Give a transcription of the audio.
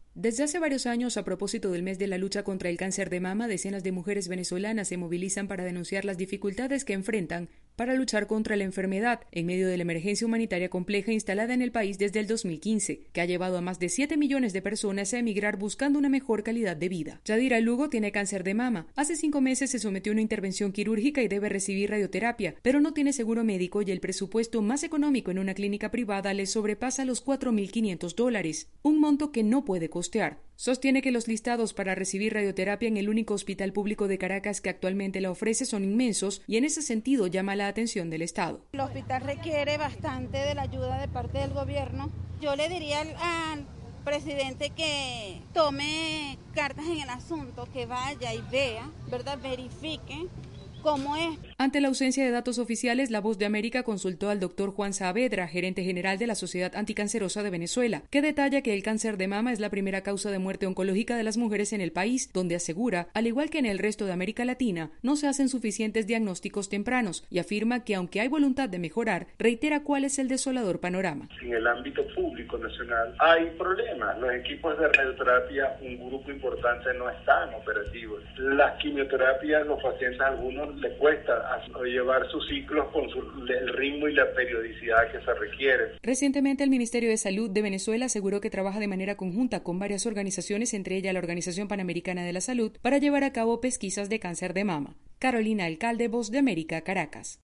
Desde hace varios años, a propósito del mes de la lucha contra el cáncer de mama, decenas de mujeres venezolanas se movilizan para denunciar las dificultades que enfrentan para luchar contra la enfermedad en medio de la emergencia humanitaria compleja instalada en el país desde el 2015, que ha llevado a más de 7 millones de personas a emigrar buscando una mejor calidad de vida. Yadira Lugo tiene cáncer de mama. Hace 5 meses se sometió a una intervención quirúrgica y debe recibir radioterapia, pero no tiene seguro médico y el presupuesto más económico en una clínica privada le sobrepasa los $4.500, un monto que no puede costear. Sostiene que los listados para recibir radioterapia en el único hospital público de Caracas que actualmente la ofrece son inmensos y en ese sentido llama la atención del Estado. El hospital requiere bastante de la ayuda de parte del gobierno. Yo le diría al presidente que tome cartas en el asunto, que vaya y vea, ¿verdad? Verifique cómo es. Ante la ausencia de datos oficiales, La Voz de América consultó al doctor Juan Saavedra, gerente general de la Sociedad Anticancerosa de Venezuela, que detalla que el cáncer de mama es la primera causa de muerte oncológica de las mujeres en el país, donde asegura, al igual que en el resto de América Latina, no se hacen suficientes diagnósticos tempranos y afirma que aunque hay voluntad de mejorar, reitera cuál es el desolador panorama. En el ámbito público nacional hay problemas. Los equipos de radioterapia, un grupo importante no están operativos. Las quimioterapias, los pacientes a algunos les cuesta llevar sus ciclos con el ritmo y la periodicidad que se requiere. Recientemente el Ministerio de Salud de Venezuela aseguró que trabaja de manera conjunta con varias organizaciones, entre ellas la Organización Panamericana de la Salud, para llevar a cabo pesquisas de cáncer de mama. Carolina Alcalde, Voz de América, Caracas.